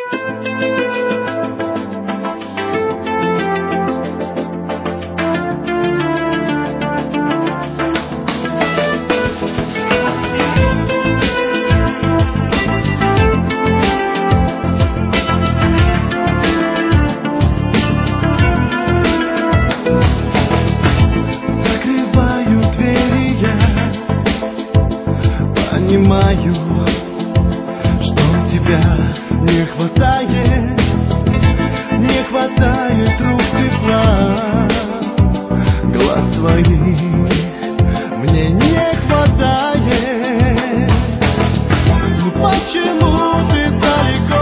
Понимаю, что тебя не хватает, не хватает рук тепла, глаз твоих мне не хватает. Ну почему ты далеко?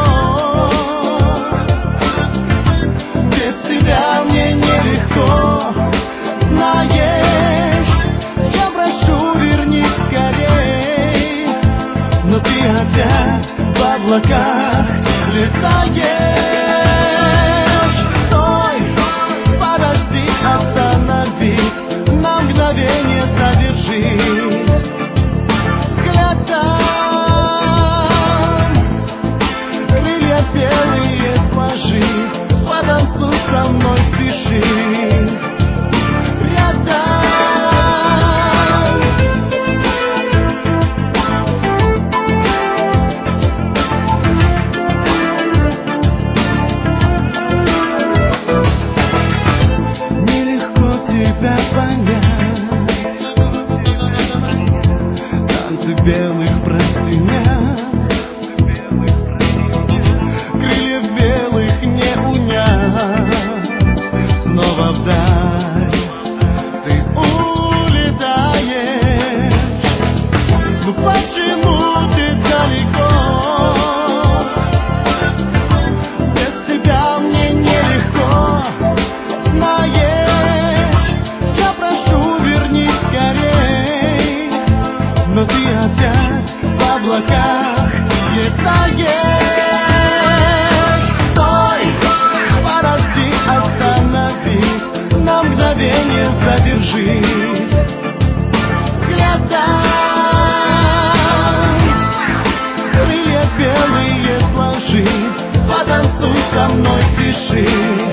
Без тебя мне нелегко, знаешь, я прошу, вернись скорей. Но ты опять в облаках летаешь. Стой, подожди, остановись, на мгновение задержись. Взгляд там, крылья белые сложи, потанцуй со мной, спеши. Рядом. Танцы белых простынях, крылья белых не унять. Снова вдаль ты улетаешь. Ну почему ты далеко? Без тебя мне нелегко, знаешь, я прошу, вернись скорей. Но ты опять в облаках летаешь. Стой, подожди, остановись, на мгновение задержись. Взгляд там, крылья белые сложи, потанцуй со мной, спеши.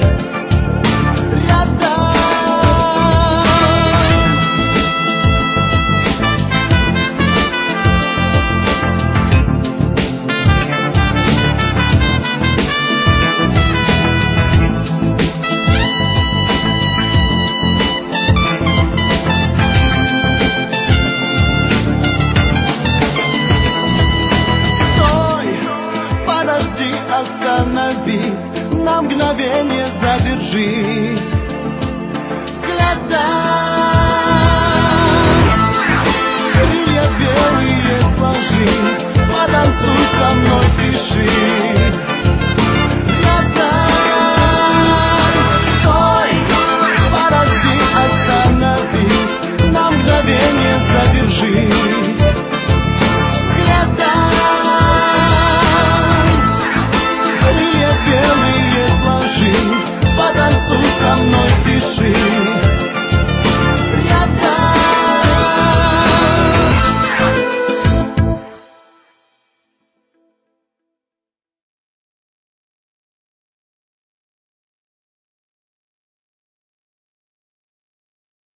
Остановись, на мгновение задержись. Взгляд там, крылья белые